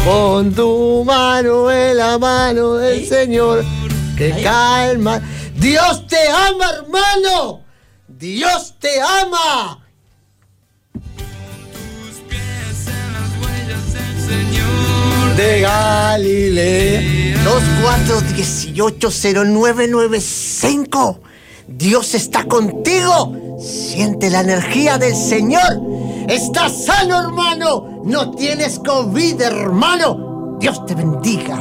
Pon tu mano en la mano del Señor, que calma. Dios te ama, hermano. Dios te ama. Tus pies en las huellas del Señor De Galilea. 24180995. Dios está contigo. Siente la energía del Señor. Estás sano, hermano. No tienes COVID, hermano. Dios te bendiga.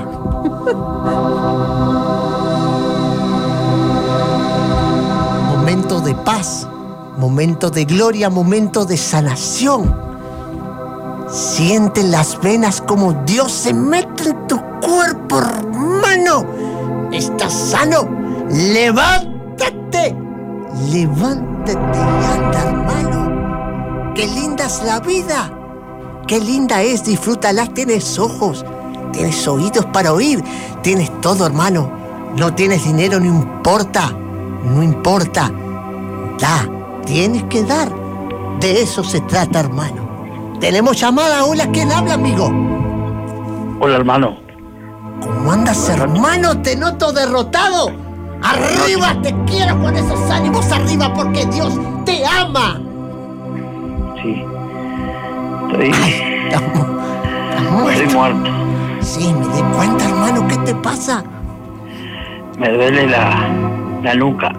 Momento de paz, momento de gloria, momento de sanación. Siente las venas como Dios se mete en tu cuerpo, hermano. Estás sano. Levántate. Levántate y anda, hermano. Qué linda es la vida. Qué linda es, disfrútala. Tienes ojos, tienes oídos para oír. Tienes todo, hermano. No tienes dinero, no importa. No importa. Da, tienes que dar. De eso se trata, hermano. Tenemos llamada. Hola, ¿quién habla, amigo? Hola, hermano. ¿Cómo andas, hermano? Te noto derrotado. Arriba, te quiero con esos ánimos arriba porque Dios te ama. Sí. Estoy muerto. Sí, me di cuenta, hermano. ¿Qué te pasa? Me duele la nuca.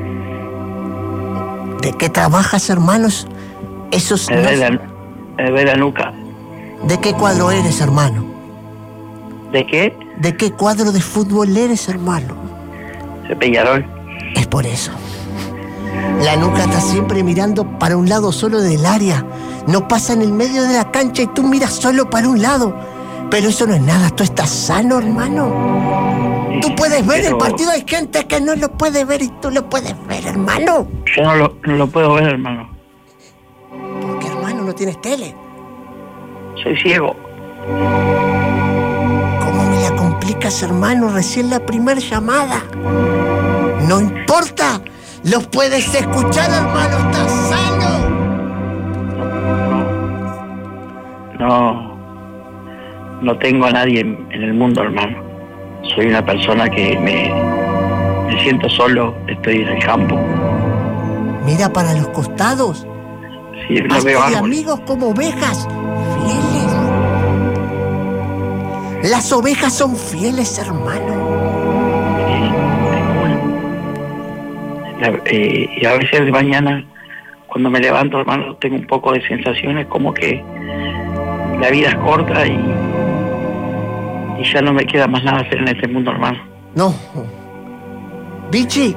¿De qué trabajas, hermanos? Esos Me duele la nuca. ¿De qué cuadro eres, hermano? ¿De qué? ¿De qué cuadro de fútbol eres, hermano? De Peñarol. Es por eso. La nuca está siempre mirando para un lado solo del área. No pasa en el medio de la cancha y tú miras solo para un lado. Pero eso no es nada. Tú estás sano, hermano. Tú puedes ver el partido. Hay gente que no lo puede ver y tú lo puedes ver, hermano. Yo no lo puedo ver, hermano. ¿Por qué, hermano? ¿No tienes tele? Soy ciego. ¿Cómo me la complicas, hermano? Recién la primera llamada. No importa. Los puedes escuchar, hermano. Estás sano. No tengo a nadie en el mundo, hermano. Soy una persona que me siento solo. Estoy en el campo. Mira para los costados. Sí, no veo Hazte de árboles. amigos como ovejas fieles. Las ovejas son fieles, hermano. Y a veces de mañana, cuando me levanto, hermano, tengo un poco de sensaciones como que la vida es corta y ya no me queda más nada hacer en este mundo, hermano. No. Bichi,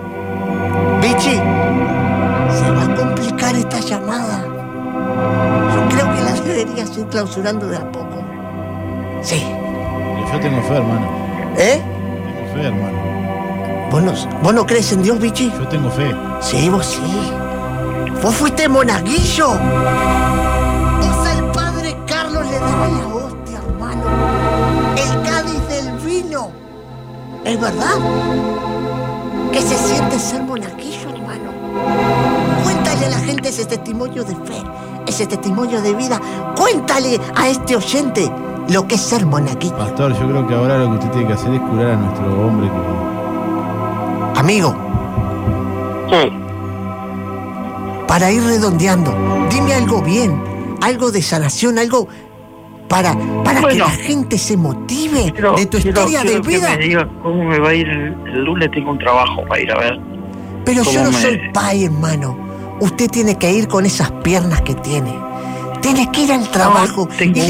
se va a complicar esta llamada. Yo creo que la deberías ir clausurando de a poco. Sí. Yo tengo fe, hermano. ¿Eh? Tengo fe, hermano. ¿Vos no crees en Dios, Bichi? Yo tengo fe. Sí, vos sí. Vos fuiste monaguillo. Vos al padre Carlos le dabas la hostia, hermano. El cádiz del vino. ¿Es verdad? ¿Qué se siente ser monaguillo, hermano? Cuéntale a la gente ese testimonio de fe, ese testimonio de vida. Cuéntale a este oyente lo que es ser monaguillo. Pastor, yo creo que ahora lo que usted tiene que hacer es curar a nuestro hombre que... Amigo. Sí. Para ir redondeando, dime algo bien, algo de sanación, algo para que la gente se motive de tu historia de vida. Que me diga cómo me va a ir el lunes. Tengo un trabajo para ir a ver. Pero yo no soy pai, hermano. Usted tiene que ir con esas piernas que tiene. Tiene que ir al trabajo. No, tengo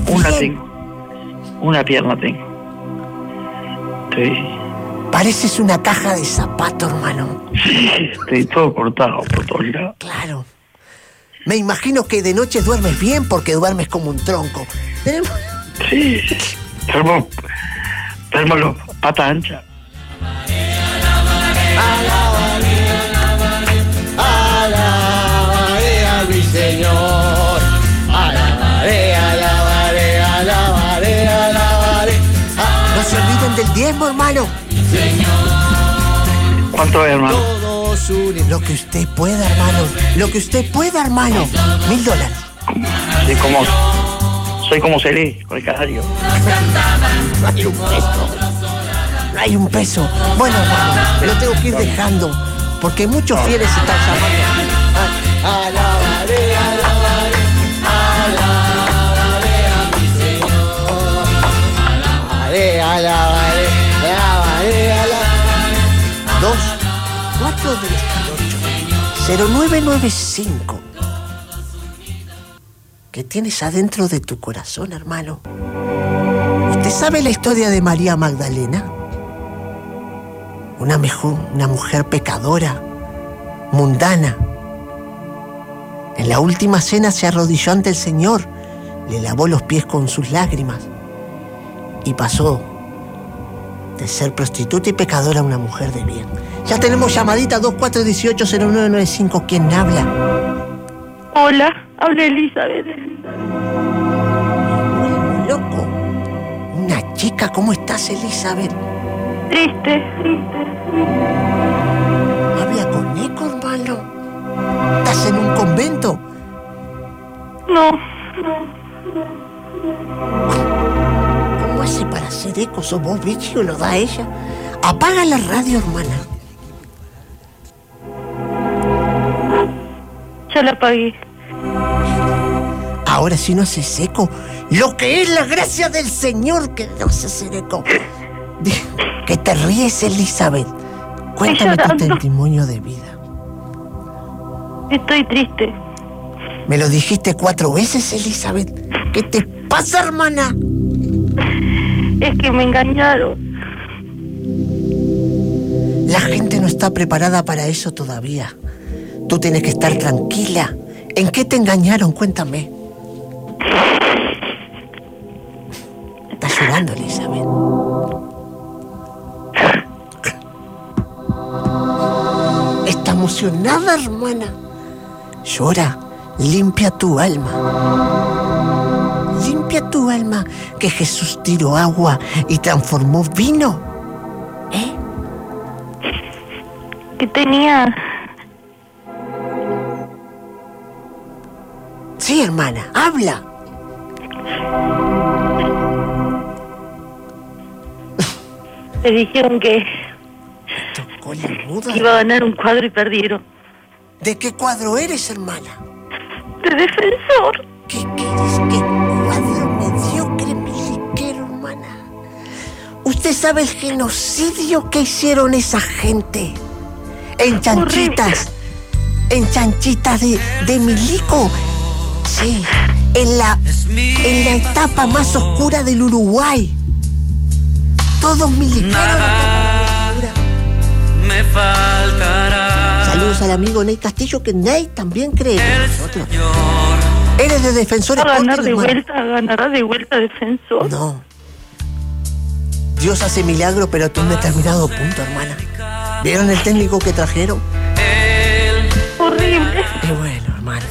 una pierna tengo. Pareces una caja de zapato, hermano. Sí, estoy todo cortado por todos lados. Claro. Me imagino que de noche duermes bien porque duermes como un tronco. Sí, duermo los patas anchas. Alabaré a mi Señor. Alabaré. No se olviden del diezmo, hermano. ¿Cuánto es, hermano? Lo que usted pueda, hermano. Lo que usted pueda, hermano. $1,000. Sí, como Soy como Celé, con el canario. No hay un peso. No hay un peso. Bueno, hermano, lo tengo que ir dejando, porque muchos fieles están llamando. Alabaré, alabaré, alabaré a mi Señor. Alabaré, alabaré, alabaré, alabaré. 2, 4, 18, 0995. ¿Qué tienes adentro de tu corazón, hermano? ¿Usted sabe la historia de María Magdalena? Una mujer pecadora, mundana. En la última cena se arrodilló ante el Señor, le lavó los pies con sus lágrimas y pasó de ser prostituta y pecadora a una mujer de bien. Ya tenemos llamadita 2418-0995. ¿Quién habla? Hola, habla Elizabeth. Muy loco. Una chica, ¿cómo estás, Elizabeth? Triste. Habla con eco, hermano. ¿Estás en un convento? No. ¿Cómo hace para hacer eco? ¿Sos vos, bichi, o lo da ella? Apaga la radio, hermana. Ya la apagué. Ahora sí no haces eco. Lo que es la gracia del Señor que no se hace eco. Que te ríes, Elizabeth. Cuéntame tu testimonio de vida. Estoy triste. ¿Me lo dijiste 4 veces, Elizabeth? ¿Qué te pasa, hermana? Es que me engañaron. La gente no está preparada para eso todavía. Tú tienes que estar tranquila. ¿En qué te engañaron? Cuéntame. Estás llorando, Elizabeth. Está emocionada, hermana. Llora. Limpia tu alma. Limpia tu alma, que Jesús tiró agua y transformó vino. Que tenía... Sí, hermana, habla. Le dijeron que Tocó la muda. iba a ganar un cuadro y perdieron. ¿De qué cuadro eres, hermana? De Defensor. ¿Qué quieres? ¿Qué cuadro mediocre, miliquero, hermana? ¿Usted sabe el genocidio que hicieron esa gente? En chanchitas. En chanchitas de milico. Sí, en la etapa más oscura del Uruguay. Todos milicaron la etapa más oscura. Me faltará. Saludos al amigo Ney Castillo, que Ney también cree en nosotros. Eres de Defensor ¿Va a ganar Sporting, de hermano. vuelta? ¿Ganará de vuelta Defensor? No. Dios hace milagro, pero tú en determinado punto, hermana. ¿Vieron el técnico que trajeron? Horrible. Qué bueno, hermana.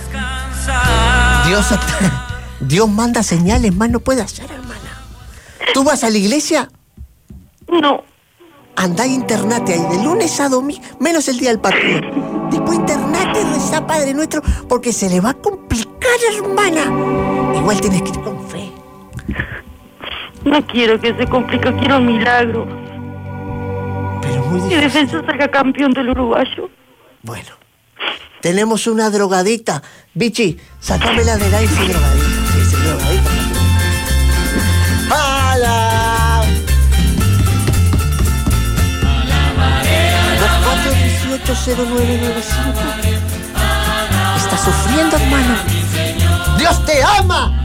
Dios manda señales, más no puede hacer, hermana. ¿Tú vas a la iglesia? No. Andá e internate ahí de lunes a domingo, menos el día del partido. Después internate y rezá Padre Nuestro, porque se le va a complicar, hermana. Igual tienes que ir con fe. No quiero que se complique, quiero un milagro. Pero muy Que difícil. Defensor salga campeón del uruguayo. Bueno, tenemos una drogadita. Bichi, sacámela del aire, ese drogadito. Sí, ese drogadito. ¡Hala! 2418-0995. ¿Estás sufriendo, hermano? ¡Dios te ama!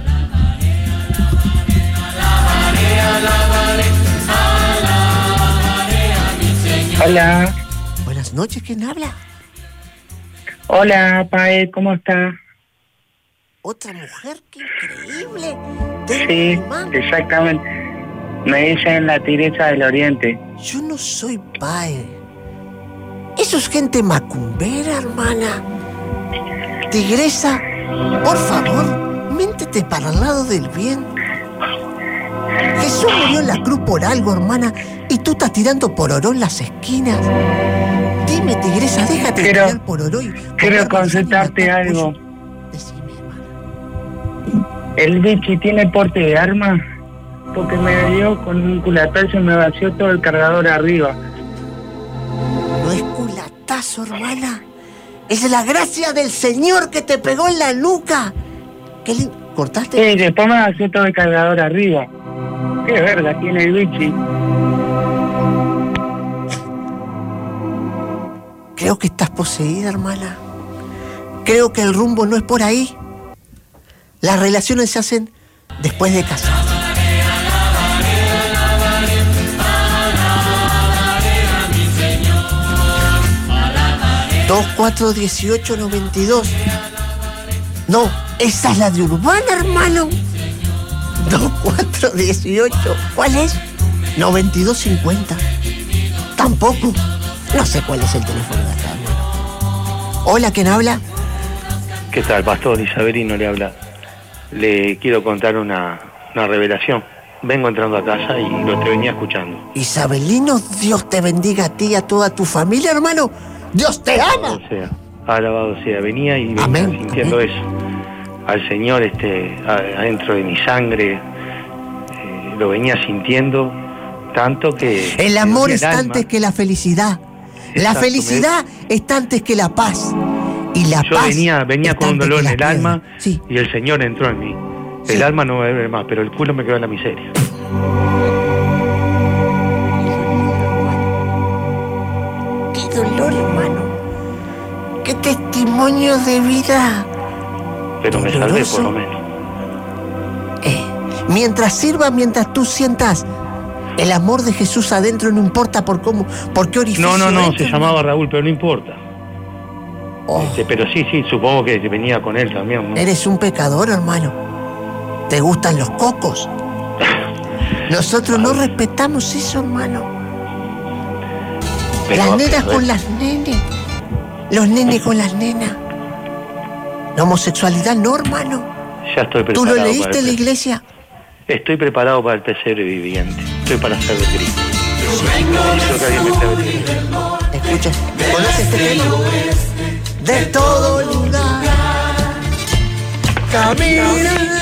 Hola. Buenas noches, ¿quién habla? Hola, Pae, ¿cómo está? Otra mujer, qué increíble. Sí, exactamente. Me dicen la tigresa del oriente. Yo no soy Pae. Eso es gente macumbera, hermana. Tigresa, por favor, méntete para el lado del bien. Jesús murió en la cruz por algo, hermana, y tú estás tirando pororó en las esquinas. Dime, tigresa, déjate de tirar pororó y... Quiero consultarte algo. Decime, hermana. ¿El bichi tiene porte de arma? Porque me dio con un culatazo y me vació todo el cargador arriba. No es culatazo, hermana. Es la gracia del Señor que te pegó en la nuca. ¿Qué le cortaste? Sí, después me vació todo el cargador arriba. Qué verga tiene el bichi. Creo que estás poseída, hermana. Creo que el rumbo no es por ahí. Las relaciones se hacen después de casar. 241892. No, esa es la de Urbana, hermano. 2418. ¿Cuál es? 9250. Tampoco. No sé cuál es el teléfono de acá, hermano. Hola, ¿quién habla? ¿Qué tal, Pastor? Isabelino le habla. Le quiero contar una revelación. Vengo entrando a casa y lo te venía escuchando. Isabelino, Dios te bendiga a ti y a toda tu familia, hermano. Dios te ama. Alabado sea. Venía y venía Amén, sintiendo amén. eso. Al Señor adentro de mi sangre, lo venía sintiendo tanto que... El amor el está alma. antes que la felicidad. La Exacto, felicidad está antes que la paz. Y la Yo paz venía está con un antes dolor que en el la alma piedra. Sí. y el Señor entró en mí. Sí. El alma no me duele más, pero el culo me quedó en la miseria. Qué dolor, hermano. Qué testimonio de vida. Pero me salvé Doloroso. por lo menos. Mientras sirva, mientras tú sientas el amor de Jesús adentro, no importa por qué orificio. No, entra, se llamaba Raúl, pero no importa. Oh, Pero sí, supongo que venía con él también, ¿no? eres un pecador, hermano. ¿Te gustan los cocos? Nosotros no respetamos eso, hermano. Las nenas con las nenes. Los nenes con las nenas. La homosexualidad no, hermano. Ya estoy preparado. ¿Tú lo para leíste en la el iglesia? Estoy preparado para el pesebre viviente. Estoy para ser de Cristo. Necesito que alguien me sea de Cristo. Escucha, ¿conoces este tema? De todo lugar camina.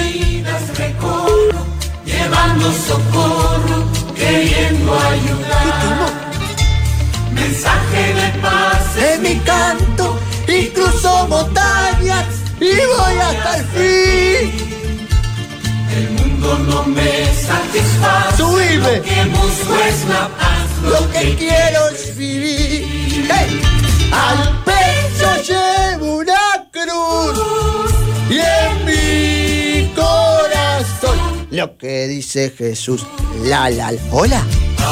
Llevando socorro, queriendo ayudar. ¿Qué tema? Mensaje de paz Es mi canto y cruzo montañas y voy hasta el fin. el mundo no me satisface. Subime. Lo que busco es la paz. Lo que quiero es vivir. ¡Hey! Al pecho llevo una cruz y en mi corazón lo que dice Jesús. Hola.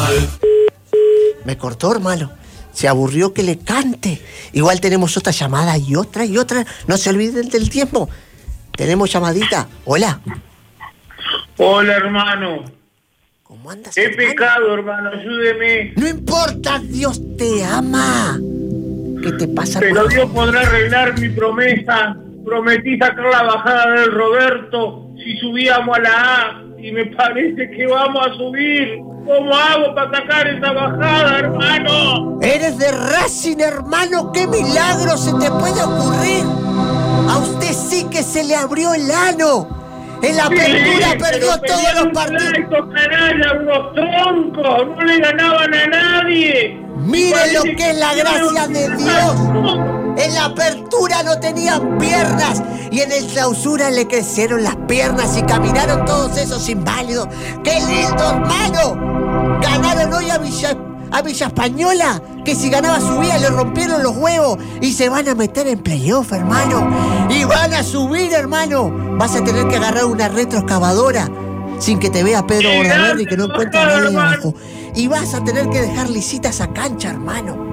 Me cortó, hermano. Se aburrió que le cante. Igual tenemos otra llamada y otra. No se olviden del tiempo. Tenemos llamadita. Hola. Hola, hermano. ¿Cómo andas, He hermano? pecado, hermano, ayúdeme. No importa, Dios te ama. ¿Qué te pasa, Pero hermano? Dios podrá arreglar mi promesa. Prometí sacar la bajada del Roberto si subíamos a la A. Y me parece que vamos a subir. ¿Cómo hago para sacar esa bajada, hermano? Eres de Racing, hermano. ¿Qué milagro se te puede ocurrir? A usted sí que se le abrió el ano. En la apertura perdió todos los partidos. Estos canallas, unos troncos, no le ganaban a nadie. Miren lo que es la gracia de Dios. En la apertura no tenían piernas y en el clausura le crecieron las piernas y caminaron todos esos inválidos. ¡Qué lindo, hermano! Ganaron hoy a Villa Española, que si ganaba subía le rompieron los huevos y se van a meter en playoff, hermano. Y van a subir, hermano. Vas a tener que agarrar una retroexcavadora sin que te vea Pedro Bordaberry, que no encuentra a nadie abajo. Y vas a tener que dejar lisitas esa cancha, hermano.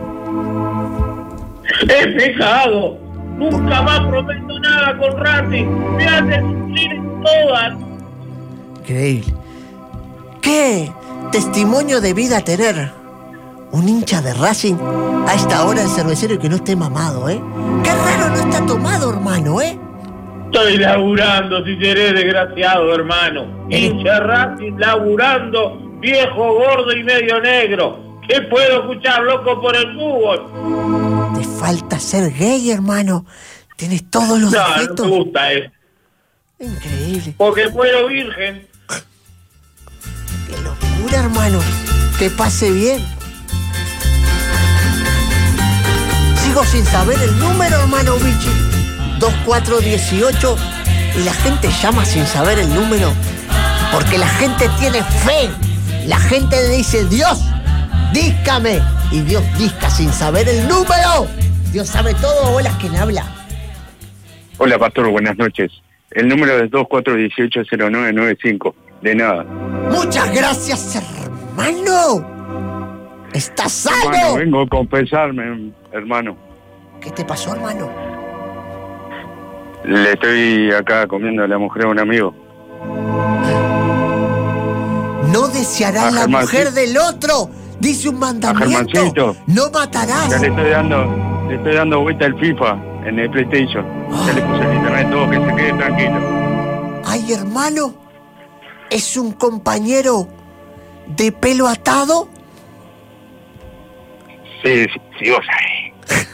He pecado. Nunca más prometo nada con Racing. Me hacen cumplir en todas. Increíble. ¿Qué testimonio de vida tener un hincha de Racing a esta hora del cervecero y que no esté mamado, eh? Qué raro no está tomado, hermano, eh. Estoy laburando, si seré desgraciado, hermano. Hincha Racing laburando, viejo, gordo y medio negro. ¿Qué puedo escuchar, loco, por el fútbol? Te falta ser gay, hermano. Tienes todos los No, defectos. no me gusta eso. Increíble. Porque muero virgen. Qué locura, hermano. Que pase bien. Sigo sin saber el número, hermano Vichy. 2418. Y la gente llama sin saber el número. Porque la gente tiene fe. La gente le dice, Dios, díscame. Y Dios disca sin saber el número. Dios sabe todo. Hola, ¿quién habla? Hola, pastor, buenas noches. El número es 2418-0995. De nada. Muchas gracias, hermano. ¿Estás sano? Hermano, vengo a confesarme, hermano. ¿Qué te pasó, hermano? Le estoy acá comiendo a la mujer a un amigo. No desearás la mujer del otro. Dice un mandamiento. No matarás. Ya le estoy dando vuelta al FIFA en el PlayStation. Ya le puse el internet todo, que se quede tranquilo. Ay, hermano, ¿es un compañero de pelo atado? Sí, vos sabés.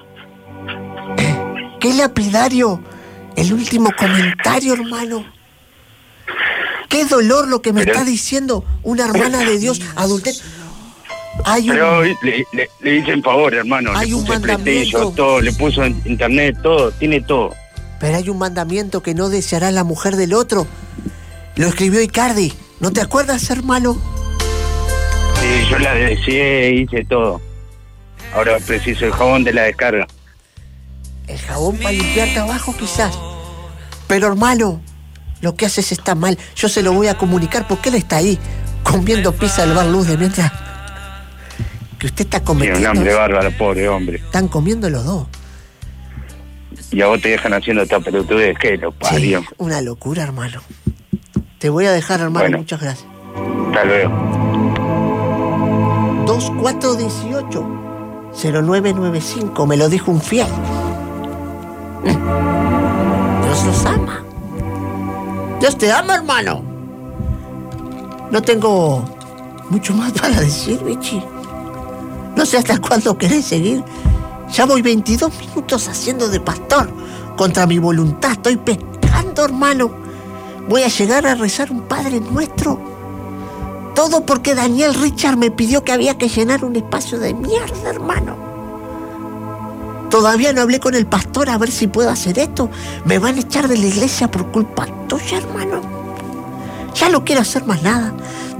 Qué lapidario el último comentario, hermano. Qué dolor lo que me está diciendo una hermana de Dios adultera. Pero le hice un favor, hermano. Hay le un puse mandamiento. todo, le puso en internet, todo, tiene todo. Pero hay un mandamiento que no deseará la mujer del otro. Lo escribió Icardi. ¿No te acuerdas, hermano? Sí, yo la deseé, hice todo. Ahora preciso el jabón de la descarga. El jabón para limpiarte abajo, quizás. Pero, hermano, lo que haces está mal. Yo se lo voy a comunicar porque él está ahí, comiendo pizza del bar Luz de mientras que usted está cometiendo. Tiene un hambre bárbaro, pobre hombre. Están comiendo los dos. Y a vos te dejan haciendo esta pelotudez, que lo parió. Sí, una locura, hermano. Te voy a dejar, hermano. Bueno. Muchas gracias. Hasta luego. 2418-0995. Me lo dijo un fiel. Dios los ama. Dios te ama, hermano. No tengo mucho más para decir, Vichy. No sé hasta cuándo querés seguir. Ya voy 22 minutos haciendo de pastor. Contra mi voluntad. Estoy pecando, hermano. Voy a llegar a rezar un Padre Nuestro. Todo porque Daniel Richard me pidió que había que llenar un espacio de mierda, hermano. Todavía no hablé con el pastor a ver si puedo hacer esto. Me van a echar de la iglesia por culpa tuya, hermano. Ya no quiero hacer más nada.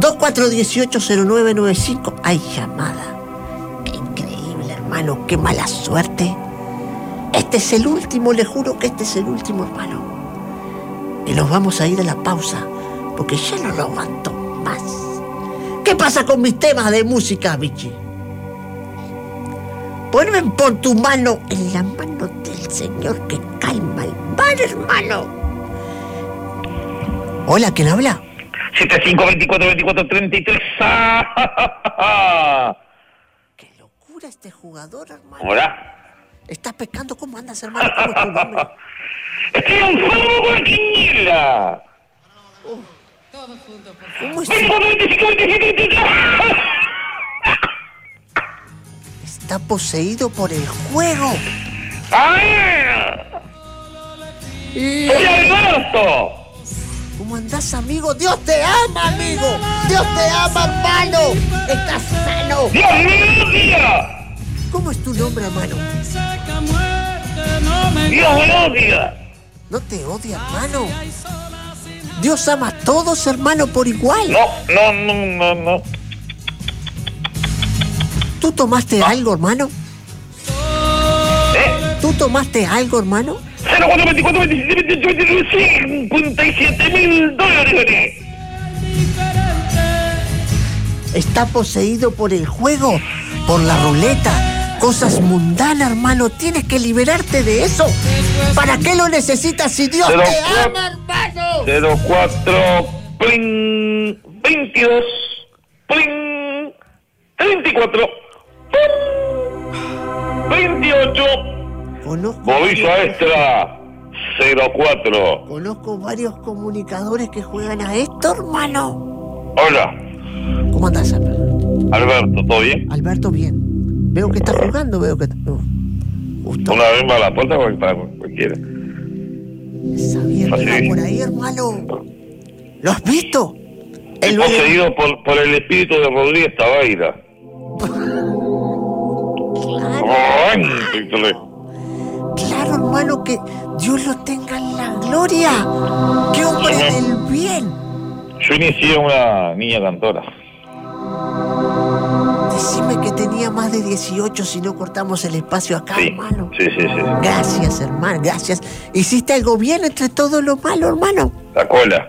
2418-0995. Hay llamada. Qué increíble, hermano. Qué mala suerte. Este es el último, le juro que este es el último, hermano. Y nos vamos a ir a la pausa, porque ya no lo aguanto más. ¿Qué pasa con mis temas de música, Vichy? Ponme por tu mano en la mano del Señor que calma el mar, hermano. Hola, ¿quién habla? 75242433. Qué locura este jugador, hermano. Hola. ¿Estás pescando? ¿Cómo andas, hermano? ¿Cómo es tu nombre? Estoy en fuego con la quiniela. ¿Cómo es? 25, Está poseído por el juego. ¡Soy Alberto! ¿Cómo andás, amigo? ¡Dios te ama, amigo! ¡Dios te ama, hermano! ¡Estás sano! ¡Dios me odia! ¿Cómo es tu nombre, hermano? ¡Dios me odia! No te odia, hermano. Dios ama a todos, hermano, por igual. No. ¿Tú tomaste algo, hermano? ¿Tú tomaste algo, hermano? 57.000 dólares. Está poseído por el juego, por la ruleta. Cosas mundanas, hermano. Tienes que liberarte de eso. ¿Para qué lo necesitas si Dios te ama, hermano? 04 plin 22 plin 34 28 Bobilla extra 04. Conozco varios comunicadores que juegan a esto, hermano. Hola. ¿Cómo andás, Alberto? ¿Todo bien? Alberto, bien. Veo que estás jugando, veo que... Una vez más a la puerta para cualquiera. Esa vieja Así. por ahí, hermano. ¿Lo has visto? Es poseído por el espíritu de Rodríguez Tabaira. Claro, hermano, que Dios lo tenga en la gloria. ¡Qué hombre del bien! Yo inicié una niña cantora. Decime que tenía más de 18 si no cortamos el espacio acá, Sí, hermano. sí. Gracias, hermano, gracias. ¿Hiciste algo bien entre todo lo malo, hermano? La cola.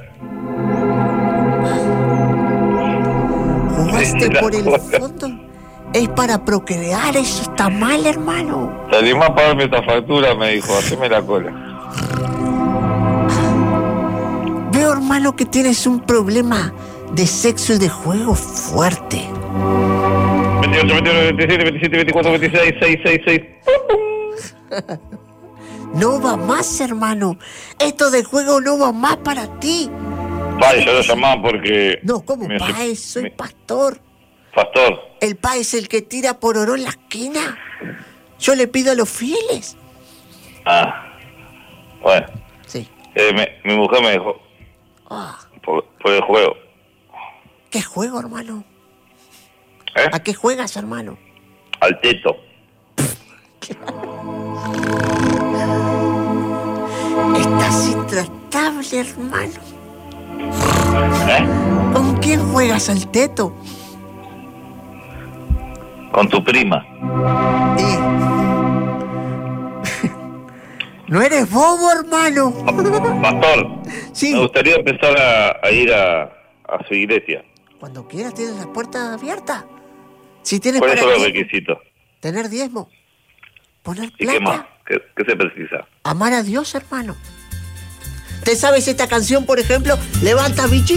¿Jugaste La por el cola. fondo? Es para procrear, eso está mal, hermano. ¿Te animás a pagarme esta factura? Me dijo, haceme la cola. Veo, hermano, que tienes un problema de sexo y de juego fuerte. 28, 29, 27, 27, 24, 26, 6, 6, 6. No va más, hermano. Esto de juego no va más para ti. Pai, yo lo llamaba porque... No, ¿cómo? Pae, soy pastor. Pastor. El pae es el que tira por oro en la esquina. Yo le pido a los fieles. Ah, bueno. Sí. Mi mujer me dejó Ah, por el juego. ¿qué juego, hermano? ¿Eh? ¿A qué juegas, hermano? Al teto. Estás intratable, hermano. ¿Eh? ¿Con quién juegas al teto? Con tu prima. No eres bobo, hermano. Pastor. Sí. Me gustaría empezar a ir a su iglesia. Cuando quieras tienes la puerta abierta. Si tienes ¿Cuáles son los diezmo, requisitos? tener diezmo, poner ¿Y qué más? plata, ¿Qué se precisa? amar a Dios, hermano. ¿Te sabes esta canción, por ejemplo? Levanta, bichi.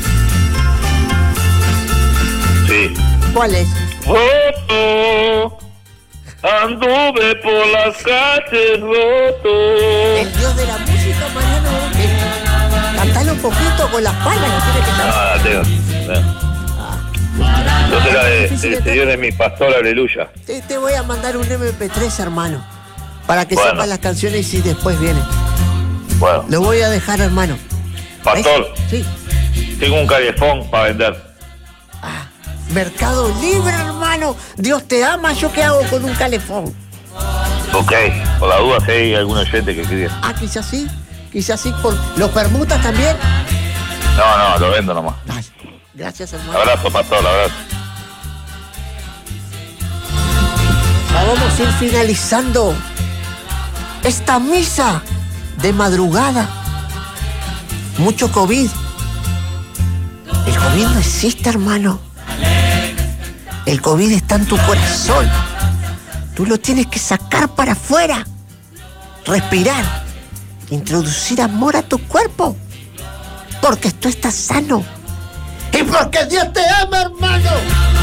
Sí. ¿Cuál es? Roto, anduve por las calles roto. El Dios de la música, Mariano. Cantalo un poquito con las palmas, no tiene que cantar. Ah, tengo. Yo será el Señor de mi pastor, aleluya. Te voy a mandar un MP3, hermano, para que Bueno. sepas las canciones y después vienen. Bueno, Lo voy a dejar, hermano. pastor, Sí. tengo un calefón para vender. Mercado Libre, hermano. Dios te ama. ¿Yo qué hago con un calefón? Ok, por la duda si hay algún oyente que quiere. Ah, quizás sí. Quizás sí. ¿Los permutas también? No, lo vendo nomás. Ay, gracias, hermano. Abrazo, pastor, abrazo. Vamos a ir finalizando esta misa de madrugada. Mucho COVID. El COVID no existe, hermano. El COVID está en tu corazón. Tú lo tienes que sacar para afuera. Respirar. Introducir amor a tu cuerpo. Porque tú estás sano. Y porque Dios te ama, hermano.